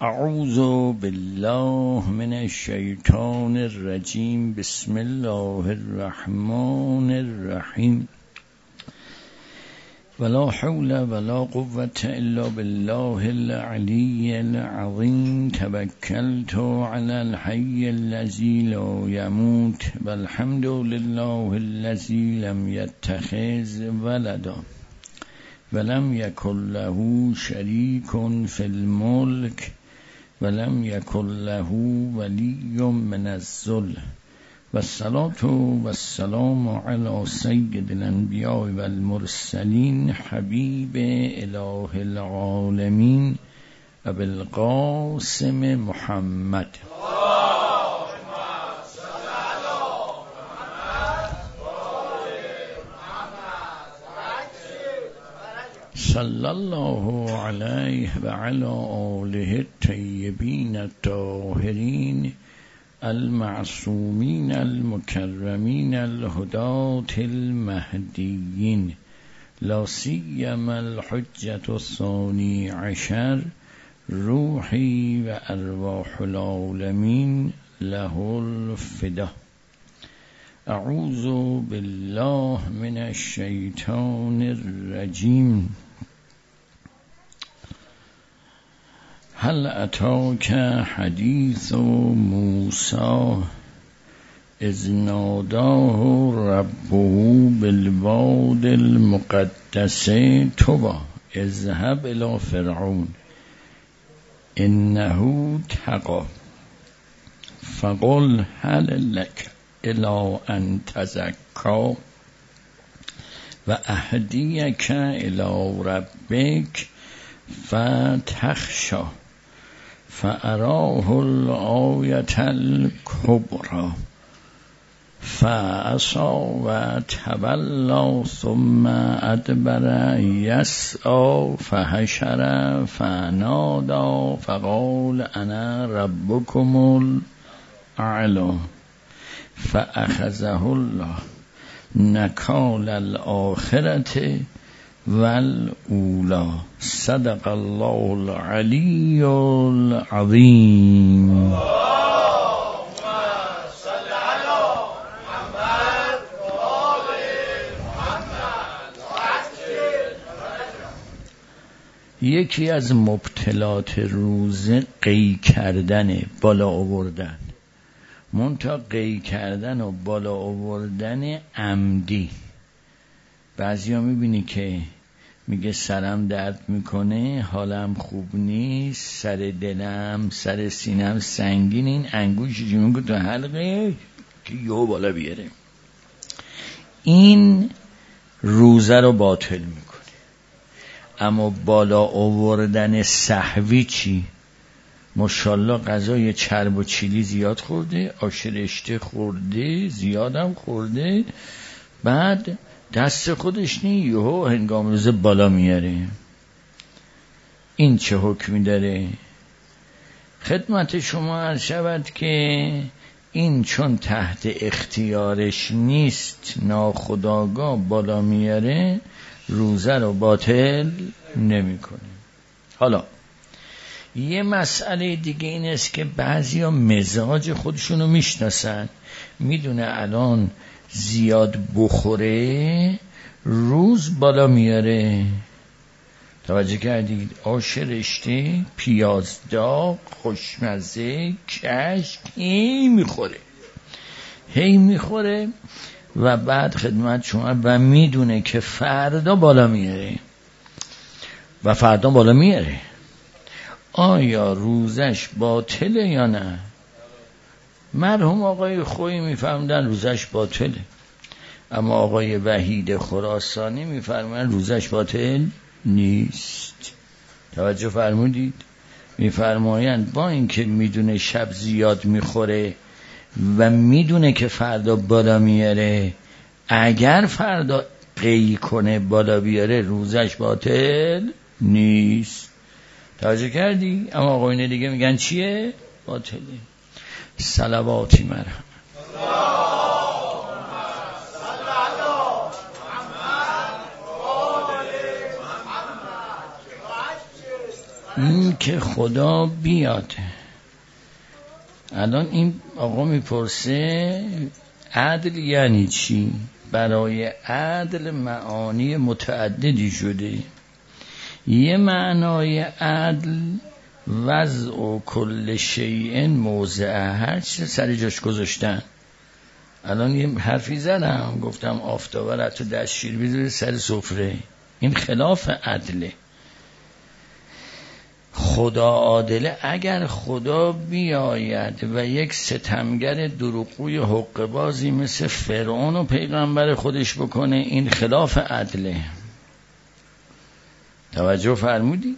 اعوذ بالله من الشیطان الرجیم. بسم الله الرحمن الرحیم. ولا حول ولا قوة الا بالله العلی العظیم. توکلت علی الحی الذی لا یموت والحمد لله الذی لم یتخذ ولدا ولم یکن له شریک فی الملک ولم یکن له ولی من الذل والصلاة والسلام علی سید الانبیاء والمرسلین حبیب اله العالمین ابی القاسم محمد. صلی الله علیه و علی آله الطیبین الطاهرین المعصومین المکرمین الهداة المهدیین، لا سیما الحجة الثانی عشر روحی و ارواح العالمین له الفدا. اعوذ بالله من الشیطان الرجیم. هل اتاک حدیث موسی اذ ناداه ربه بالواد المقدس طوی اذهب الی فرعون انه طغی فقل هل لک الی ان تزکی و اهدیک الی ربک فتخشی فاراه الآیة الکبری فعصی و تولی ثم ادبر یسعی فحشر فنادی فقال انا ربکم الاعلی فاخذه الله نکال الآخرة والاولی. صدق الله العلی العظیم. یکی از مبتلات روزه قی کردن، بالا آوردن، منتها قی کردن و بالا آوردن عمدی. بعضی ها میبینی که میگه سرم درد میکنه، حالم خوب نیست، سر دلم، سر سینم سنگین، این انگوشی میگه تو حلقه که یهو بالا بیاره، این روزه رو باطل میکنه. اما بالا آوردن سهوی چی؟ ماشاءالله غذای چرب و چیلی زیاد خورده، آش رشته خورده، زیادم خورده، بعد دست خودش نی یهو هنگام روزه بالا میاره. این چه حکمی داره؟ خدمت شما عرض شود که این چون تحت اختیارش نیست، ناخودآگاه بالا میاره، روزه رو باطل نمیکنه. حالا یه مسئله دیگه این است که بعضیا مزاج خودشونو میشناسن، میدونه الان زیاد بخوره روز بالا میاره. توجه کردید؟ آش رشته، پیاز داغ، خوشمزه، کشک هی میخوره و بعد خدمت شما و میدونه که فردا بالا میاره و فردا بالا میاره. آیا روزش باطله یا نه؟ مرحوم آقای خویی میفرمودن روزش باطله، اما آقای وحید خراسانی میفرمودن روزش باطل نیست. توجه فرمودید؟ میفرمایند با اینکه میدونه شب زیاد میخوره و میدونه که فردا بالا میاره، اگر فردا قی کنه بالا بیاره روزش باطل نیست. توجه کردی؟ اما آقایون دیگه میگن چیه؟ باطله. صلواتی مرحمت. این که خدا بیاد. الان این آقا میپرسه عدل یعنی چی؟ برای عدل معانی متعددی شده. یه معنای عدل وضع کل شیء موضع، هر چیز سر جاش گذاشتن. الان یه حرفی زدم گفتم آفتابه را تو دستشیر بذاری سر سفره، این خلاف عدله. خدا عادله. اگر خدا بیاید و یک ستمگر دروغگوی حقه‌بازی مثل فرعون و پیغمبر خودش بکنه، این خلاف عدله. توجه فرمودید؟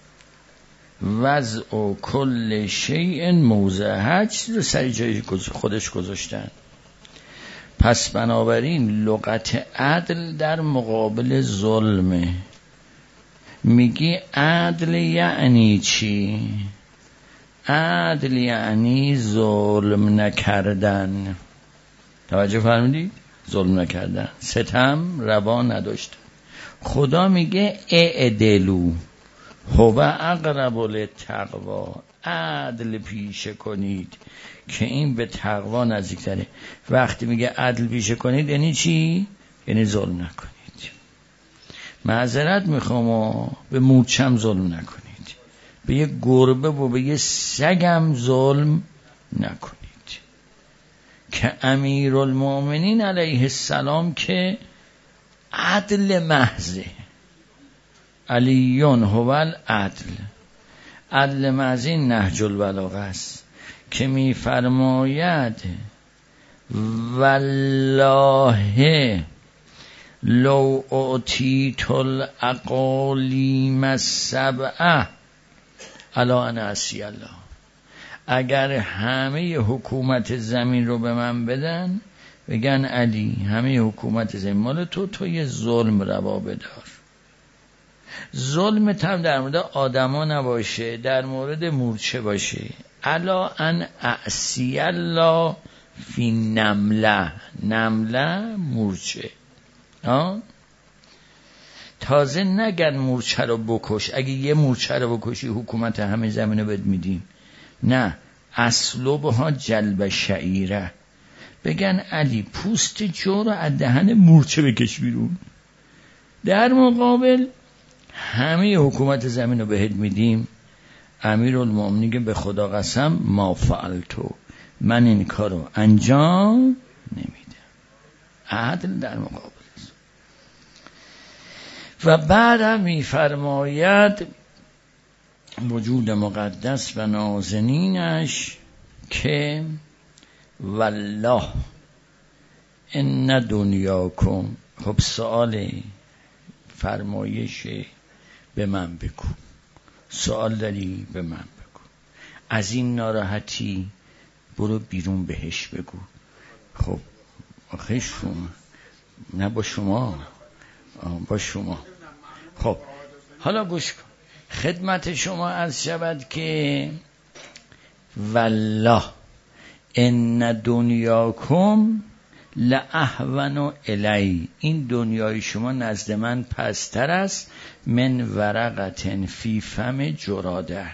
وضع کل شیء موضع، هر چیز رو سر جای خودش گذاشتن. پس بنابراین لغت عدل در مقابل ظلمه. میگی عدل یعنی چی؟ عدل یعنی ظلم نکردن. توجه فرمودید؟ ظلم نکردن، ستم روا نداشتن. خدا میگه اعدلوا هو اقرب للتقوی، عدل پیشه کنید که این به تقوا نزدیکتره. وقتی میگه عدل پیشه کنید یعنی چی؟ یعنی ظلم نکنید. معذرت میخوام و به مورچم ظلم نکنید، به یه گربه و به یه سگم ظلم نکنید. که امیرالمؤمنین علیه السلام که عدل محضه، علیون هو العدل. عدل محض این نهج البلاغه است که میفرماید والله لو اعطیت الاقالیم السبعه الا ان اعصی الله. اگر همه حکومت زمین رو به من بدن، بگن علی همه حکومت زمین مال تو یه ظلم روا بدار. ظلمت هم در مورد آدما نباشه، در مورد مورچه باشه. الا ان اعصی الله فی نمله، نمله مورچه. تازه نگن مورچه رو بکش، اگه یه مورچه رو بکشی حکومت همه زمین رو بهت میدیم. نه، اسلوبها جلب شعیره. بگن علی پوست جو رو از دهن مورچه بکش بیرون. در مقابل همه حکومت زمین رو بهت میدیم. امیرالمؤمنین به خدا قسم ما فعلتو، من این کارو انجام نمیدم. عدل در مقابل. و بعد میفرماید وجود مقدس و نازنینش که والله ان دنیاکم. خب سؤال فرمایش به من بگو، سؤال داری به من بگو. از این ناراحتی برو بیرون بهش بگو. خب آخه شما نه با شما با شما. خب حالا گوش کن، خدمت شما عرض شود که والله ان دنیاکم لاهون الی، این دنیای شما نزد من پستر است من ورقتن فی فم جراده.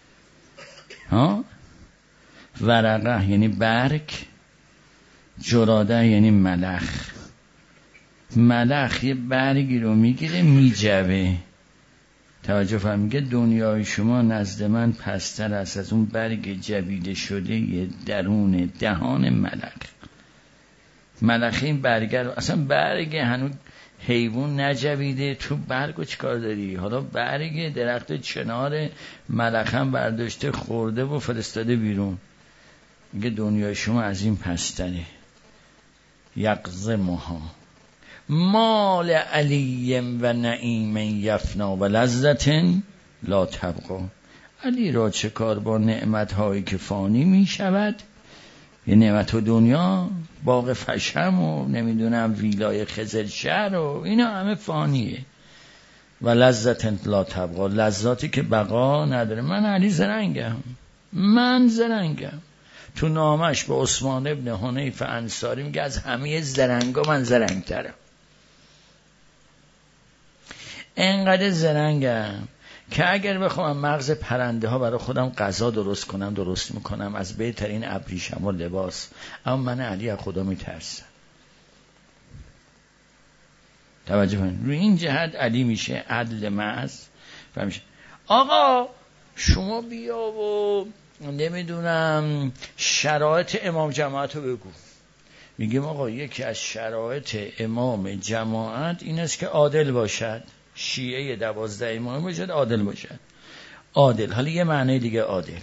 ورقه یعنی برگ، جراده یعنی ملخ. ملخ یه برگی رو میگیره میجوه. توجه فرم، میگه دنیای شما نزد من پستر است از اون برگ جویده شده یه درون دهان ملخ. ملخ این برگ رو، اصلا برگ هنوز حیوان نجویده، تو برگو چیکار داری؟ حالا برگ درخت چنار ملخ هم برداشته خورده و فرستاده بیرون. میگه دنیای شما از این پستره. یقزمها مال علی و نعیم یفنا و لذت لا تبقا. علی را چه کار با نعمت هایی که فانی می شود؟ یه نعمت دنیا، باغ فشم و نمیدونم ویلای خزرشهر و اینا همه فانیه. و لذت لا تبقا، لذاتی که بقا نداره. من علی زرنگم، من زرنگم. تو نامش به عثمان ابن حنیف انصاری میگه از همه زرنگا من زرنگترم. انقدر زرنگم که اگر بخوام مغز پرنده ها برای خودم غذا درست کنم درست میکنم، از بهترین ابریشم و لباس، اما من علی از خدا میترسم. توجه کنید، روی این جهت علی میشه عدل محض و میشه آقا شما بیا و نمیدونم شرایط امام جماعت رو بگو. میگیم آقا یکی از شرایط امام جماعت این است که عادل باشد، شیعه 12 امام باشد، عادل باشد. عادل، حالا یه معنی دیگه عادل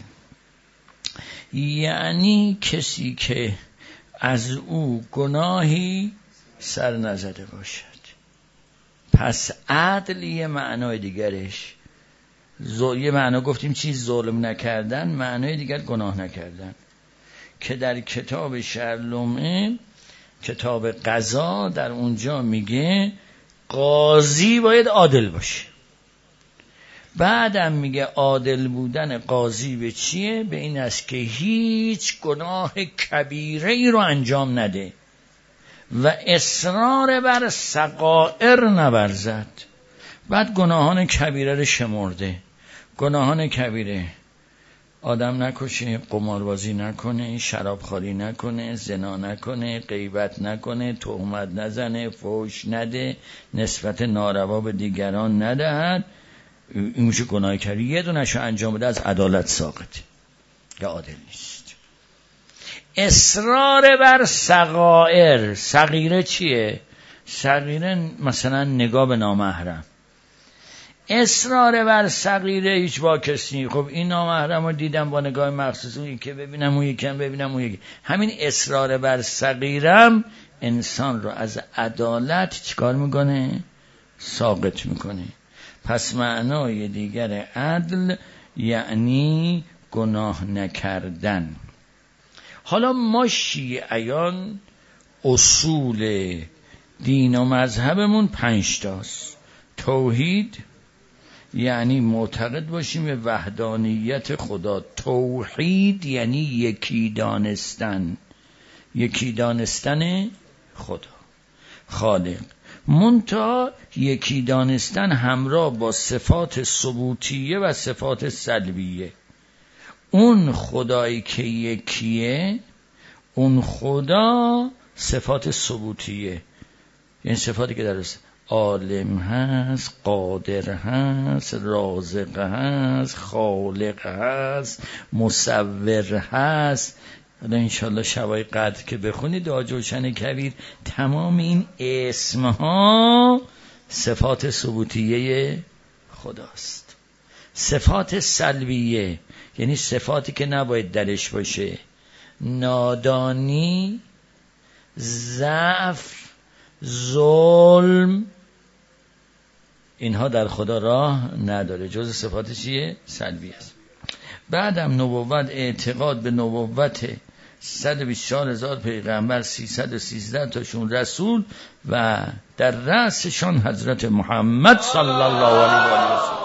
یعنی کسی که از او گناهی سر نزده باشد. پس عدل یه معنای دیگرش، یه معنا گفتیم چیز ظلم نکردن، معنای دیگر گناه نکردن، که در کتاب شرلومه کتاب قضا در اونجا میگه قاضی باید عادل باشه. بعدم میگه عادل بودن قاضی به چیه؟ به این است که هیچ گناه کبیره ای رو انجام نده و اصرار بر صغائر نورزد. بعد گناهان کبیره رو شمرده. گناهان کبیره: آدم نکشه، قماربازی نکنه، شرابخوری نکنه، زنا نکنه، غیبت نکنه، تهمت نزنه، فحش نده، نسبت ناروا به دیگران ندهد. این میشه گناه کبیره. یه دونشو انجام بده از عدالت ساقطه یا عادل نیست. اصرار بر صغائر. صغیره چیه؟ صغیره مثلا نگاه به نامحرم. اصرار بر صغیره هیچ با کسی. خب این نامحرم رو دیدم با نگاه مخصوص، اون یکی ببینم، اون یکی ببینم، اون یکی. همین اصرار بر صغیرم انسان رو از عدالت چیکار میکنه؟ ساقط میکنه. پس معنای دیگر عدل یعنی گناه نکردن. حالا ما شیعیان اصول دین و مذهبمون 5 تاست. توحید یعنی معتقد باشیم به وحدانیت خدا. توحید یعنی یکی دانستن، یکی دانستن خدا خالق. منتها یکی دانستن همراه با صفات ثبوتیه و صفات سلبیه. اون خدایی که یکیه، اون خدا صفات ثبوتیه، یعنی صفاتی که درست عالم هست، قادر هست، رازق هست، خالق هست، مصور هست. حالا انشالله شبای قدر که بخونید دعا جوشن کبیر، تمام این اسمها صفات ثبوتیه خداست. صفات سلبیه یعنی صفاتی که نباید درش باشه: نادانی، ضعف، ظلم. اینها در خدا راه نداره، جز صفات چیه؟ سلبی است. بعدم نبوت، اعتقاد به نبوت 124,000 پیغمبر، 313 تاشون رسول و در رأسشان حضرت محمد صلی الله علیه و آله.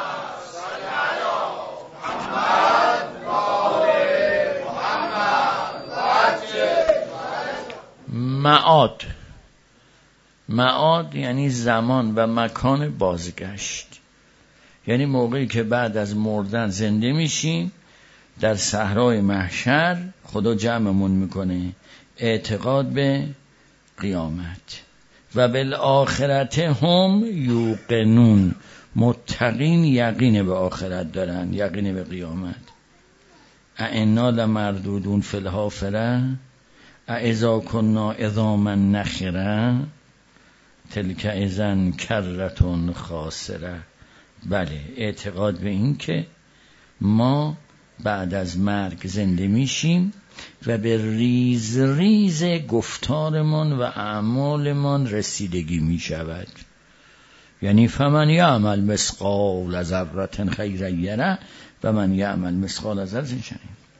معاد یعنی زمان و مکان بازگشت، یعنی موقعی که بعد از مردن زنده میشیم در صحرای محشر خدا جمعمون میکنه. اعتقاد به قیامت. و بالآخرت هم یوقنون. متقین یقین به آخرت دارن، یقین به قیامت. انا لمردودون فی الحافره اذا کنا عظاما نخره تلک اذن کرة خاسره. بله، اعتقاد به این که ما بعد از مرگ زنده میشیم و به ریز ریز گفتارمان و اعمالمان رسیدگی میشود. یعنی فمن یعمل مثقال ذره خیرا یره و من یعمل مثقال ذره شر.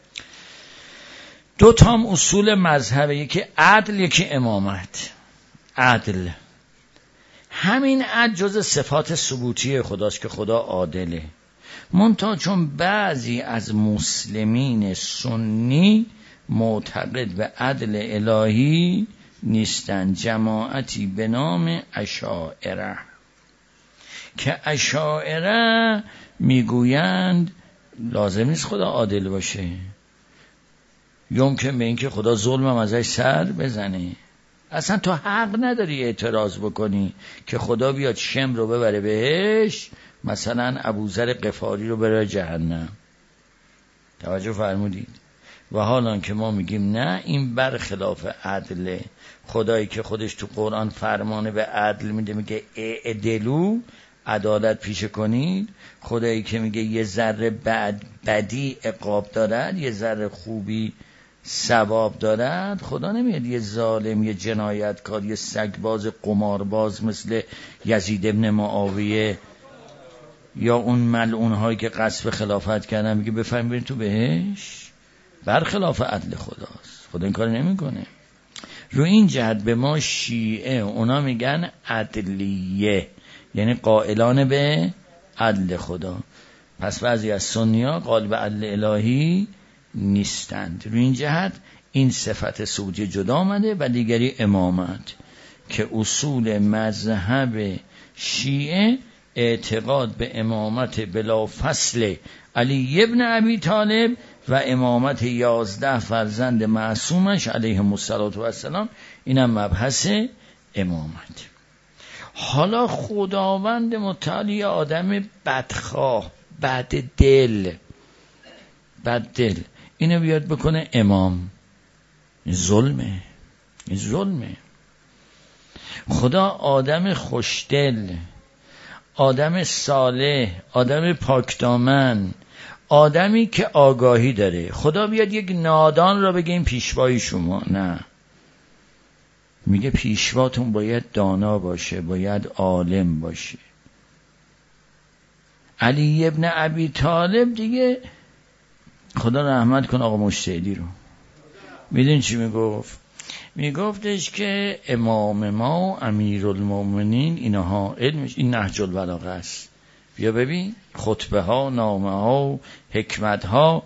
2 تا اصول مذهبه، یکی عدل، یکی امامت. عدل، همین عدل جز صفات ثبوتی خداست که خدا عادله. منتها چون بعضی از مسلمین سنی معتقد به عدل الهی نیستن، جماعتی به نام اشاعره، که اشاعره میگویند لازم نیست خدا عادل باشه، یمکن به این که خدا ظلم هم ازش سر بزنه. اصلا تو حق نداری اعتراض بکنی که خدا بیاد شم رو ببره بهش، مثلا ابوذر غفاری رو بره جهنم. توجه فرمودید؟ و حالا که ما میگیم نه، این برخلاف عدله. خدایی که خودش تو قرآن فرمانه به عدل میده، میگه اعدلو، عدالت پیشه کنید. خدایی که میگه یه ذره بدی عقاب دارد، یه ذره خوبی ثواب دارد. خدا نمیاد یه ظالم، یه جنایتکار، یه سگباز قمارباز مثل یزید ابن معاویه یا اون ملعون هایی که قصد خلافت کردن میگه بفرمایید برید تو بهش. برخلاف عدل خداست. خدا این کار نمیکنه. رو این جهت به ما شیعه اونا میگن عدلیه، یعنی قائلان به عدل خدا. پس بعضی از سنی‌ها قائل به عدل الهی نیستند. رو این جهت این صفت سعودی جدا آمده و دیگری امامت، که اصول مذهب شیعه اعتقاد به امامت بلا فصل علی ابن ابی طالب و امامت 11 فرزند معصومش علیهم السلام. اینم مبحث امامت. حالا خداوند متعالی آدم بدخواه، بددل، اینو بیاد بکنه امام. ظلمه. خدا آدم خوشدل، آدم صالح، آدم پاکدامن، آدمی که آگاهی داره. خدا بیاد یک نادان را بگه این پیشوای شما، نه، میگه پیشواتون باید دانا باشه، باید عالم باشه. علی ابن ابی طالب دیگه خدا رحمت کن آقا مجتهدی رو، میدین چی میگفت؟ میگفتش که امام ما امیرالمومنین اینها علمش این نهج البلاغه است. بیا ببین خطبه ها، نامه ها، حکمت ها.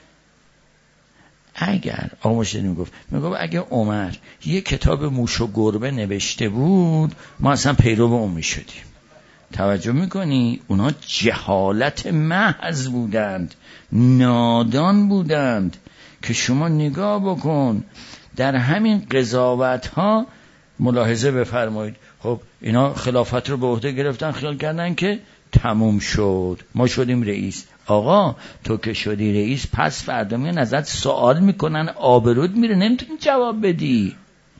اگر آقا مجتهدی میگفت اگه عمر یه کتاب موش و گربه نوشته بود ما اصلا پیرو اون میشدیم. توجه میکنی؟ اونا جهالت محض بودند، نادان بودند. که شما نگاه بکن در همین قضاوت ها ملاحظه بفرمایید. خب اینا خلافت رو به عهده گرفتن، خیال کردن که تموم شد، ما شدیم رئیس. آقا تو که شدی رئیس، پس فردا میان ازت سوال میکنن، آبرود میره، نمیتونی جواب بدی.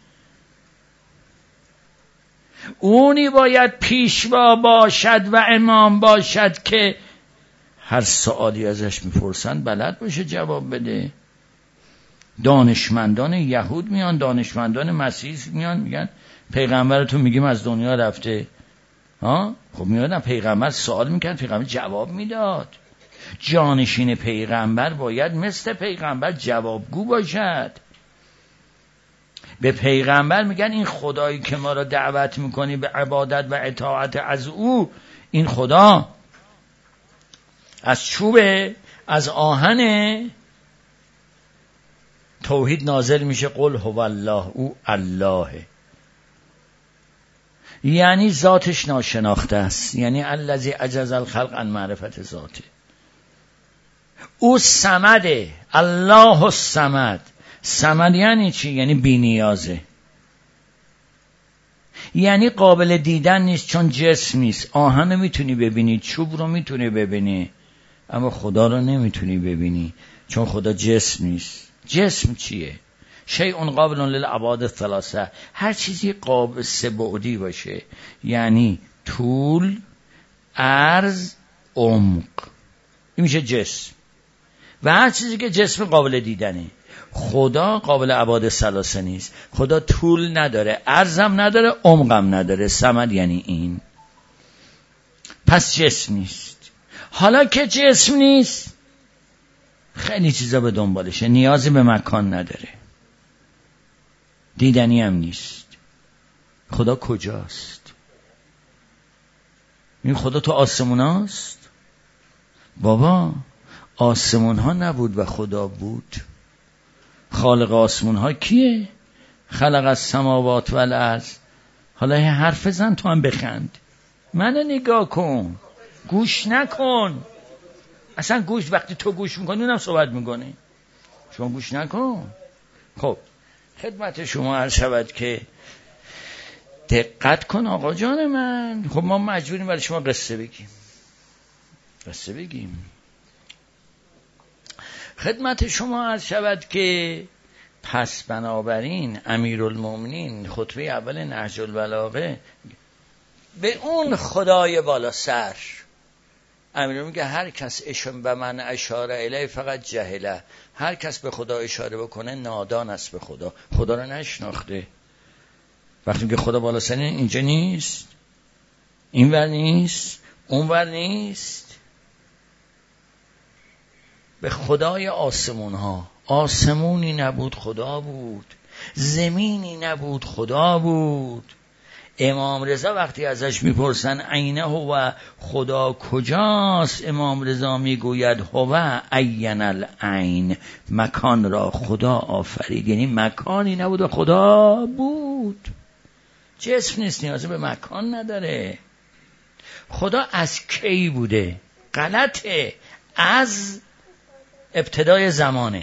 اونی باید پیشوا باشد و امام باشد که هر سوالی ازش میپرسن بلد باشه جواب بده. دانشمندان یهود میان، دانشمندان مسیح میان، میگن پیغمبرتون میگیم از دنیا رفته. خب میادن پیغمبر سوال میکرد، پیغمبر جواب میداد. جانشین پیغمبر باید مثل پیغمبر جوابگو باشد. به پیغمبر میگن این خدایی که ما را دعوت میکنی به عبادت و اطاعت از او، این خدا از چوبه، از آهنه. توحید نازل میشه قل هو الله، او الله، یعنی ذاتش ناشناخته است، یعنی الذی عجز الخلق عن معرفت ذاته. او صمده، الله الصمد. صمد یعنی چی؟ یعنی بی نیازه، یعنی قابل دیدن نیست چون جسم نیست. آهن رو میتونی ببینی، چوب رو میتونی ببینی، اما خدا رو نمیتونی ببینی چون خدا جسم نیست. جسم چیه؟ شیء قابل للابعاد الثلاثه، هر چیزی قابل سه بعدی باشه، یعنی طول، عرض، عمق، این میشه جسم. و هر چیزی که جسم قابل دیدنه. خدا قابل ابعاد ثلاثه نیست. خدا طول نداره، عرضم نداره، عمقم نداره. صمد یعنی این. پس جسم نیست. حالا که جسم نیست خیلی چیزا به دنبالشه، نیازی به مکان نداره، دیدنی هم نیست. خدا کجاست؟ این خدا تو آسمون هاست؟ بابا آسمون ها نبود و خدا بود. خالق آسمون ها کیه؟ خلق السماوات والارض. حالا حرف زن تو هم بخند، منو نگاه کن، گوش نکن. اصلا گوش، وقتی تو گوش میکنی اونم صحبت میکنه، شما گوش نکن. خب خدمت شما عرض شود که دقت کن آقا جان من. خب ما مجبوریم برای شما قصه بگیم. خدمت شما عرض شود که پس بنابراین امیرالمومنین خطبه اول نهج البلاغه به اون خدای بالا سر امیرالمومنین میگه هر کس به من اشاره الیه فقط جهله، هر کس به خدا اشاره بکنه نادان است، به خدا رو نشناخته. وقتی میگه خدا بالا سر اینجا نیست، این ور نیست، اون ور نیست، به خدای آسمون ها. آسمونی نبود خدا بود، زمینی نبود خدا بود. امام رضا وقتی ازش میپرسن عینه و خدا کجاست، امام رضا میگوید هو عین العین، مکان را خدا آفرید. یعنی مکانی نبود و خدا بود. جسم نیست، نیازی به مکان نداره. خدا از کی بوده؟ غلطه، از ابتدای زمانه.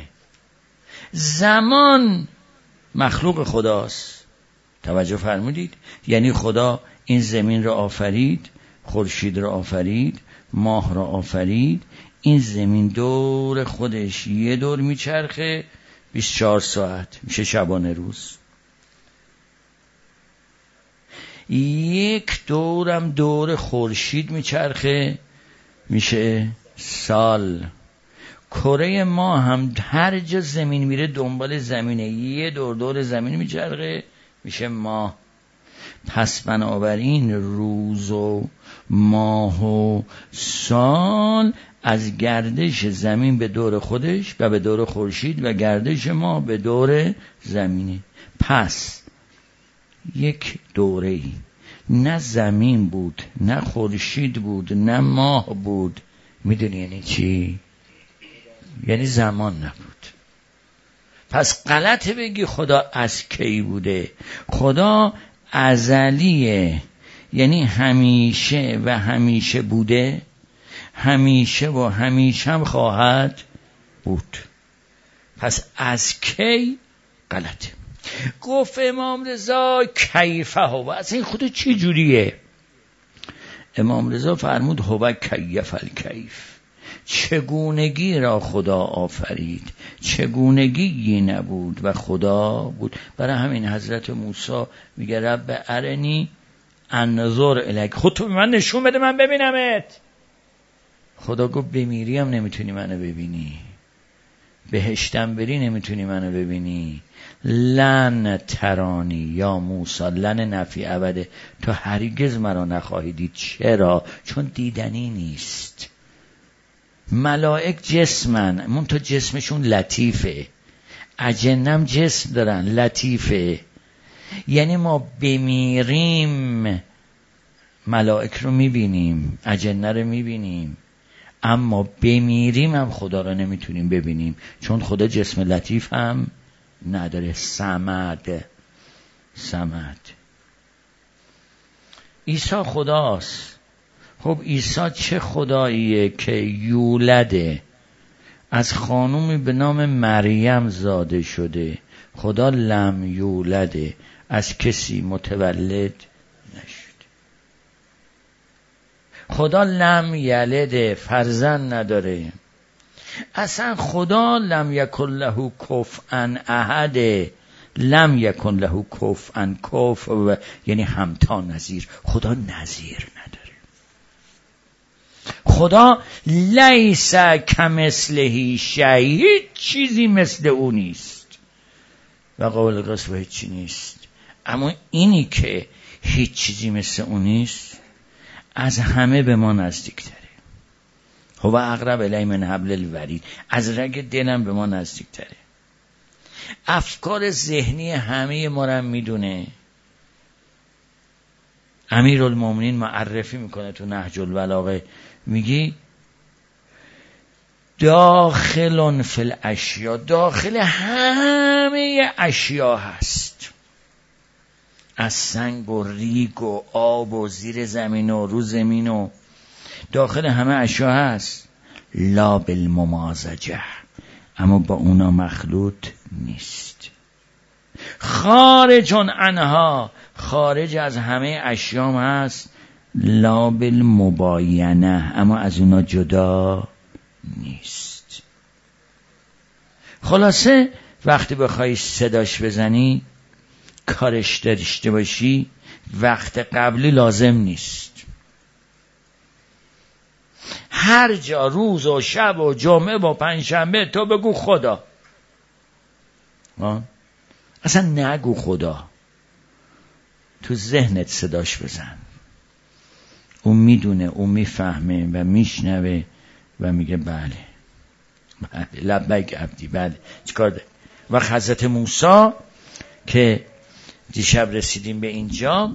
زمان مخلوق خداست. توجه فرمودید؟ یعنی خدا این زمین را آفرید، خورشید را آفرید، ماه را آفرید. این زمین دور خودش یه دور میچرخه 24 ساعت، میشه شبانه روز. یک دورم دور خورشید میچرخه، میشه سال. کره ما هم هر جا زمین میره دنبال زمینه، یه دور زمین میچرخه، میشه ماه. پس بنابراین روز و ماه و سال از گردش زمین به دور خودش و به دور خورشید و گردش ماه به دور زمینه. پس یک دوره‌ای نه زمین بود، نه خورشید بود، نه ماه بود. میدونی یعنی چی؟ یعنی زمان نبود. پس غلطه بگی خدا از کی بوده. خدا ازلیه، یعنی همیشه و همیشه بوده، همیشه و همیشه هم خواهد بود. پس از کی غلطه. گفت امام رضا کیفه هو، از این خود چی جوریه؟ امام رضا فرمود هو کیف الکیف، چگونگی را خدا آفرید، چگونگی نبود و خدا بود. برای همین حضرت موسی میگه رب ارنی انظر الیک، خود تو به من نشون بده من ببینمت. خدا گفت بمیری هم نمیتونی منو ببینی، بهشتم بری نمیتونی منو ببینی. لن ترانی یا موسی، لن نفی ابده، تو هرگز مرا نخواهی دید. چرا؟ چون دیدنی نیست. ملائک جسمن، منتها جسمشون لطیفه، اجنم جسم دارن لطیفه. یعنی ما بمیریم ملائک رو میبینیم، اجنه رو میبینیم، اما بمیریم هم خدا رو نمیتونیم ببینیم، چون خدا جسم لطیف هم نداره. صمد. عیسی خداست. خب عیسی چه خداییه که یولده، از خانومی به نام مریم زاده شده. خدا لم یولده، از کسی متولد نشده. خدا لم یلده، فرزند نداره. اصلا خدا لم یکن له کفوا احد، لم یکن له کفوا، کفو یعنی همتا نظیر. خدا نظیر نداره. خدا لیس کمثله شیء، هیچ چیزی مثل او نیست و قابل قیاس با هیچ چی نیست. اما اینی که هیچ چیزی مثل او نیست از همه به ما نزدیکتره. هو اقرب الی من حبل الورید، از رگ دلم به ما نزدیکتره. افکار ذهنی همه ما رو میدونه. امیرالمومنین معرفی میکنه تو نهج البلاغه، میگی داخل فی الاشیا، داخل همه اشیا هست. از سنگ و ریگ و آب و زیر زمین و رو زمین و داخل همه اشیا هست، لا بالممازجه، اما با اونا مخلوط نیست. خارج عنها، خارج از همه اشیام هست، لا بالمباینه، اما از اونا جدا نیست. خلاصه وقتی بخوای صداش بزنی، کارش داشته باشی، وقت قبلی لازم نیست. هر جا روز و شب و جمعه و پنجشنبه تو بگو خدا. اصلا نگو خدا، تو ذهنت صداش بزن. اون میدونه، اون میفهمه و میشنوه و میگه بله لبیک عبدی، بله چیکار ده. و حضرت موسی که دیشب رسیدیم به اینجا،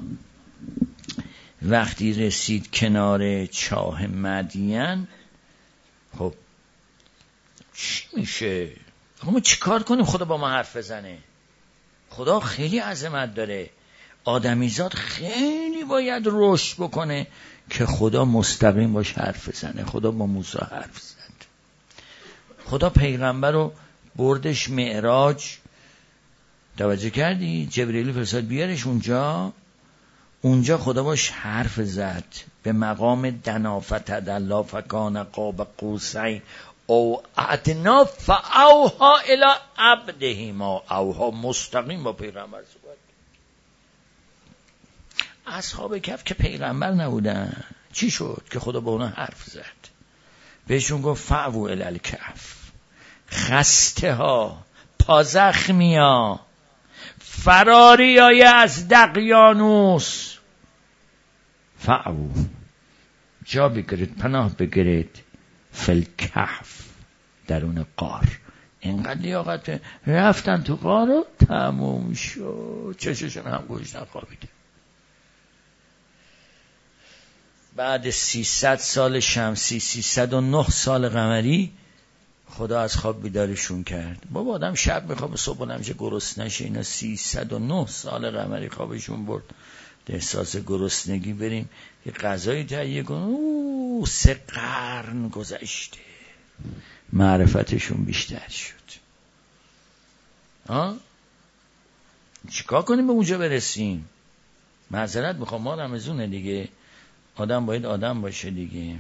وقتی رسید کنار چاه مدین، خب چی میشه؟ ما چیکار کنیم خدا با ما حرف بزنه؟ خدا خیلی عظمت داره، آدمیزاد خیلی باید رشد بکنه که خدا مستقیم باش حرف بزنه. خدا با موسی حرف زد. خدا پیغمبر رو بردش معراج، توجه کردی؟ جبرئیل فرستاد بیارش اونجا خدا باش حرف زد به مقام دنا فتدلی فکان قاب قوسین او ادنا فاوحی الی عبده ما اوحی، مستقیم با پیغمبر صحبت. اصحاب کهف که پیغمبر نبودن، چی شد که خدا با اونا حرف زد؟ بهشون گفت فعو الی الکهف، خسته ها، پازخمی ها، فراری های از دقیانوس، فعو، جا بگیرید، پناه بگیرید، فالکهف، درون غار. اینقدر لیاقت رفتن تو غار رو تموم شد، چششون هم گوشتن خوابیده. بعد 300 سال شمسی، 309 سال قمری، خدا از خواب بیدارشون کرد. بابا آدم شب میخواب صبح نمیشه گرسنه نشه، اینا 309 سال قمری خوابشون برد. احساس گرسنگی بریم یه غذایی تهیه کنیم، 3 قرن گذشته، معرفتشون بیشتر شد. چیکار کنیم به اونجا برسیم؟ معذرت میخوام، ما رمضونه دیگه، آدم باید آدم باشه دیگه.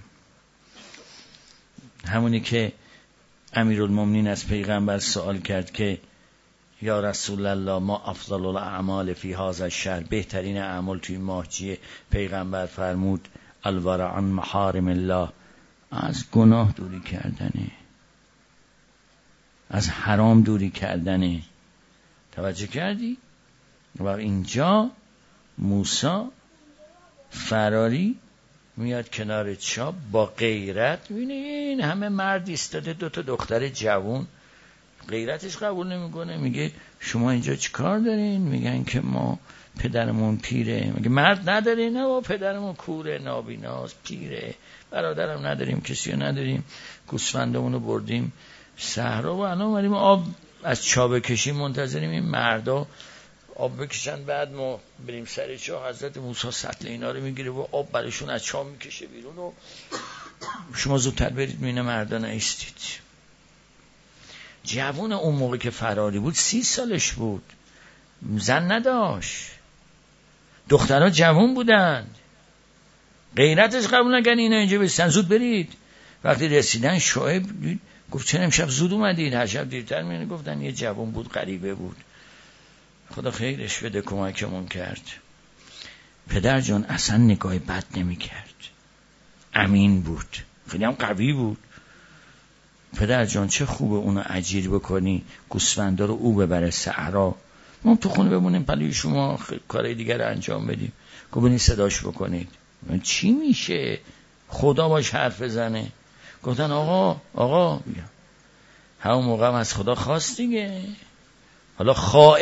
همونی که امیرالمومنین از پیغمبر سوال کرد که یا رسول الله ما افضل الاعمال فی هذا الشهر، بهترین اعمال توی ماه چیه؟ پیغمبر فرمود الورع عن محارم الله، از گناه دوری کردنه، از حرام دوری کردنه. توجه کردی؟ و اینجا موسی فراری میاد کنار چاه با غیرت. میبینین همه مرد ایستاده، 2 تا دختر جوون، غیرتش قبول نمیکنه. میگه شما اینجا چی کار دارین؟ میگن که ما پدرمون پیره. میگه مرد ندارین؟ نه پدرمون کوره، نابیناست، پیره، برادرم نداریم، کسی رو نداریم، گوسفندمون رو بردیم صحرا و الان اومدیم آب از چاه بکشیم، منتظریم این مردا آب بکشن بعد ما بریم سر چاه. حضرت موسی سطل اینا رو میگیره و آب برشون از چاه میکشه بیرون و شما زودتر برید. میینه مردا نیستید. جوون اون موقع که فراری بود 30 سالش بود، زن نداشت، دخترها جوون بودن، غیرتش قبول نکردن اینا اینجا بستن، زود برید. وقتی رسیدن شعیب گفت چرا امشب زود اومدید؟ هر شب دیرتر میونه. گفتن یه جوون بود، غریبه بود، خدا خیرش بده، کمکمون کرد. پدر جان اصلا نگاه بد نمی کرد، امین بود، خیلی هم قوی بود. پدر جان چه خوبه اونو اجیر بکنی، گوسفندا رو او ببره صحرا، ما تو خونه بمونیم پلی شما کارهای دیگر رو انجام بدیم. گفتن صداش بکنید. چی میشه؟ خدا باش حرف بزنه. گفتن آقا همون موقع از خدا خواست دیگه. حالا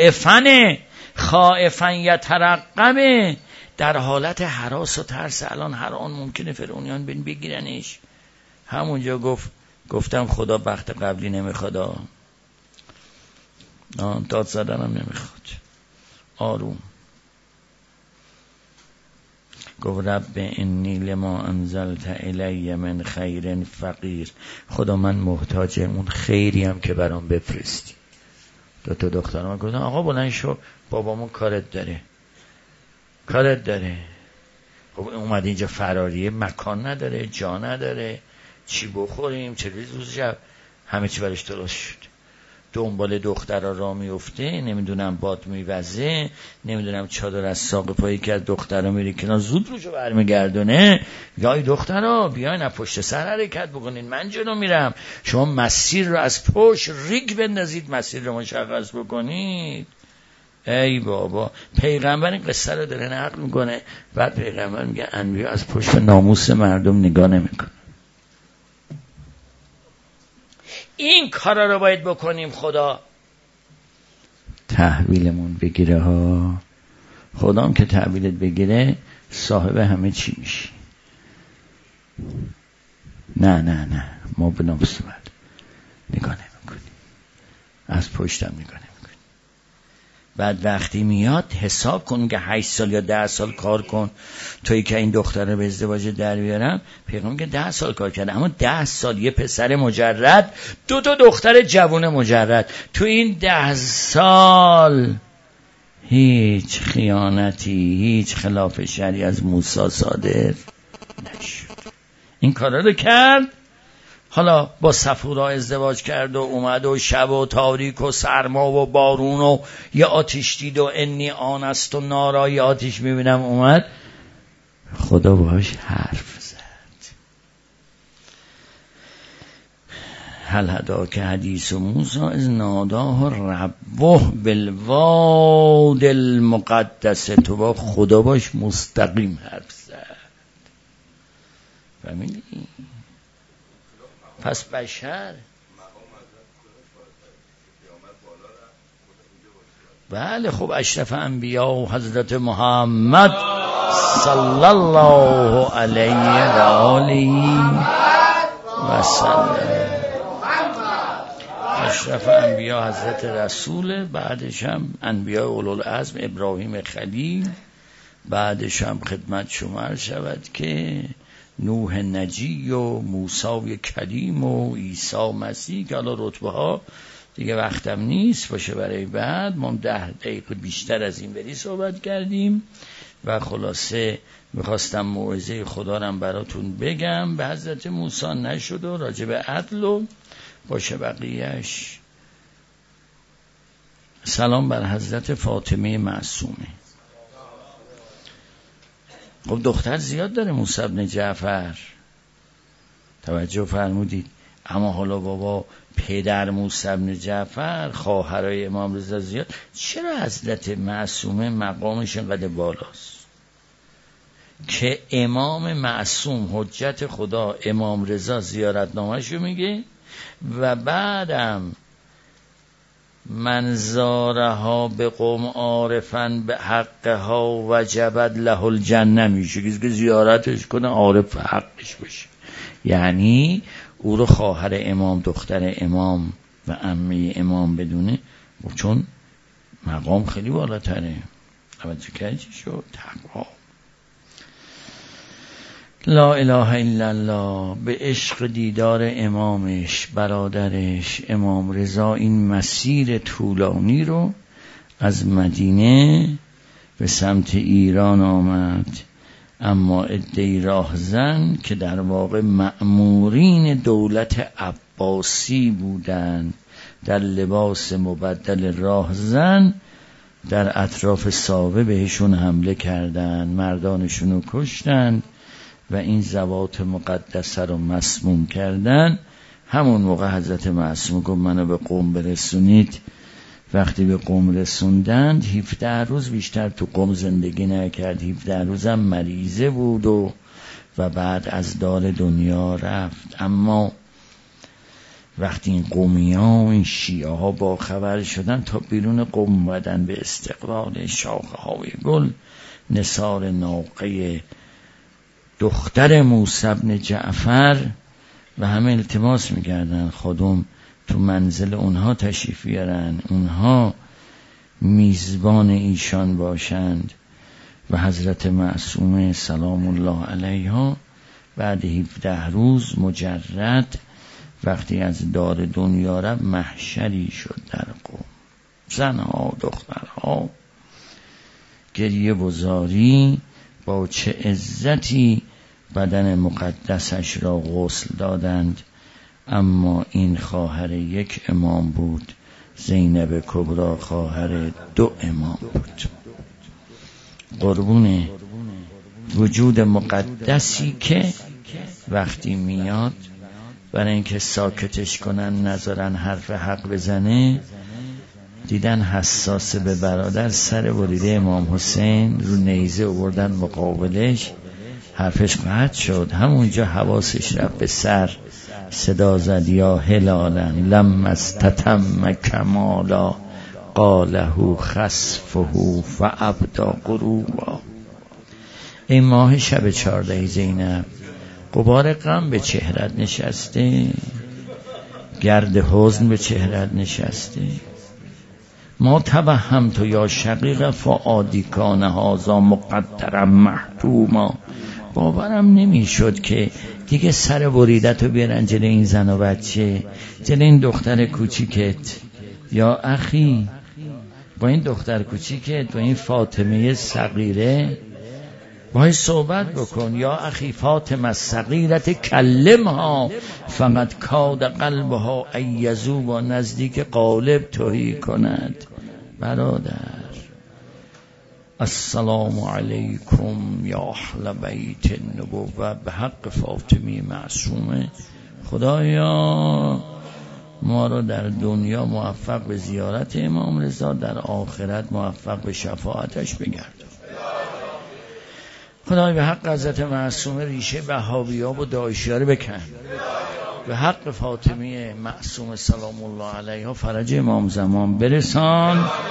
خائفن یترقبه، در حالت هراس و ترس. الان هر آن ممکنه فرعونیان بگیرنش. همونجا گفتم خدا بخت قبلی نمیخواد، داد زدنم نمیخواد، آروم. گفت رب انی لما انزلت الی من خیر فقیر، خدا من محتاج اون خیری هم که برام بفرستی. دو تا دخترم گفتن آقا بلند شو، بابامون کارت داره. خب اومد اینجا فراریه، مکان نداره، جا نداره، چی بخوریم، چه روز شب، همه چی برش درست شد. دنبال دخترها را میفته، نمیدونم باد میوزه، نمیدونم چادر از ساق پایی که از دخترها میره کنار زود روشو برمیگردونه. یا دخترها بیاین از پشت سر حرکت بکنین، من جلو میرم، شما مسیر رو از پشت ریگ بندازید، مسیر رو مشخص بکنید. ای بابا، پیغمبر این قصه رو داره نقل میکنه، بعد پیغمبر میگه انبیا از پشت ناموس مردم نگاه نمیکنه. این کارا رو باید بکنیم خدا تحویلمون بگیره ها. خدام که تحویلت بگیره صاحب همه چی میشی. نه ما به ناموس مرد نگاه نمیکنیم، از پشتم نگاه نمیکنیم. بعد وقتی میاد حساب کن که 8 سال یا 10 سال کار کن، تویی که این دختره به ازدواج در بیارم. پیغمبر که 10 سال کار کرده، اما 10 سال یه پسر مجرد، 2 تا دختر جوان مجرد، تو این 10 سال هیچ خیانتی، هیچ خلاف شرعی از موسی صادر نشد. این کارا رو کرد. حالا با صفورا ازدواج کرد و اومد و شب و تاریک و سرما و بارون و یه آتش دید و انی آنست و نارا، یه آتش میبینم اومد، خدا باش حرف زد. هل هداک حدیث موسی اذ ناداه ربه بالواد المقدس، تو با خدا باش مستقیم حرف زد. فهمیدی؟ پس بشر بله خب اشرف انبیا و حضرت محمد صلی الله علیه و آله و سلم. اشرف انبیا حضرت رسول، بعدش هم انبیا اولوالعزم ابراهیم خلیل، بعدش هم خدمت شما عرض شود که نوح نجی و موسی کلیم و عیسی مسیح، که حالا رتبه ها دیگه وقتم نیست باشه برای بعد، ما 10 دقیقه بیشتر از این بری صحبت کردیم و خلاصه میخواستم موعظه خدا رو براتون بگم. به حضرت موسی نشد و راجع به عدل و باشه بقیهش. سلام بر حضرت فاطمه معصومه. خب دختر زیاد داره موسی بن جعفر، توجه فرمودید. اما حالا بابا پدر موسی بن جعفر، خواهرای امام رضا زیاد، چرا حضرت معصومه مقامش اینقدر بالاست که امام معصوم حجت خدا امام رضا زیارتنامه‌شو میگه و بعدم من زارها به قوم عارفن به حقها وجبت له الجنه، میشه که زیارتش کنه عارف حقش بشه، یعنی او رو خواهر امام، دختر امام و عمه امام بدونه، چون مقام خیلی بالاتره. توجه کردی چی شد؟ تقوا. لا اله الا الله. به عشق دیدار امامش، برادرش امام رضا، این مسیر طولانی رو از مدینه به سمت ایران آمد. اما عده‌ای راهزن که در واقع مأمورین دولت عباسی بودند، در لباس مبدل راهزن در اطراف ساوه بهشون حمله کردند، مردانشون رو کشتند و این زوات مقدسه رو مسموم کردن. همون موقع حضرت معصوم گفت منو به قوم برسونید. وقتی به قوم رسوندند 17 روز بیشتر تو قوم زندگی نکرد، 17 روزم مریضه بود و بعد از دار دنیا رفت. اما وقتی این قومی ها و این شیعه ها با خبر شدن، تا بیرون قوم اومدن به استقبال شاخه های گل، نثار ناقه دختر موسی بن جعفر و همه التماس میکردن خودم تو منزل اونها تشریف بیارن، اونها میزبان ایشان باشند. و حضرت معصومه سلام الله علیها بعد 17 روز مجرد وقتی از دار دنیا رفت محشری شد در قوم، زنها دخترها گریه بزاری، با چه عزتی بدن مقدسش را غسل دادند. اما این خواهر یک امام بود، زینب کبرا خواهر 2 امام بود. قربون وجود مقدسی که وقتی میاد برای اینکه ساکتش کنن نذارن حرف حق بزنه، دیدن حساس به برادر، سر بریده امام حسین رو نیزه آوردن مقابلش، حرفش قطع شد. همونجا حواسش رفت به سر، صدا زد یا هلالا لم استتم کمالا قاله خسفه فابدا غروبا. این ماه شب 14 زینب، غبار غم به چهرت نشسته، گرد حزن به چهرت نشسته. ما توهم تو یا شقیق فعادی کان هازا مقدرم محتوما. باورم نمیشد که دیگه سر بریدتو بیارن جلوی این زن و بچه، جلوی این دختر کوچیکت. یا اخی با این دختر کوچیکت، با این فاطمه صغیره باید صحبت بکن. یا اخی فاطمه صغیرت کلمها فقط کاد قلبها ایزو، با نزدیک قالب توهی کند. برادر السلام علیکم یا اهل بیت النبوه، به حق فاطمه معصومه خدایا ما رو در دنیا موفق به زیارت امام رضا، در آخرت موفق به شفاعتش بگرد. خدای به حق حضرت معصومه ریشه وهابی‌ها و داعشی‌ها رو بکن. به حق فاطمه معصومه سلام الله علیها فرج امام زمان برسان.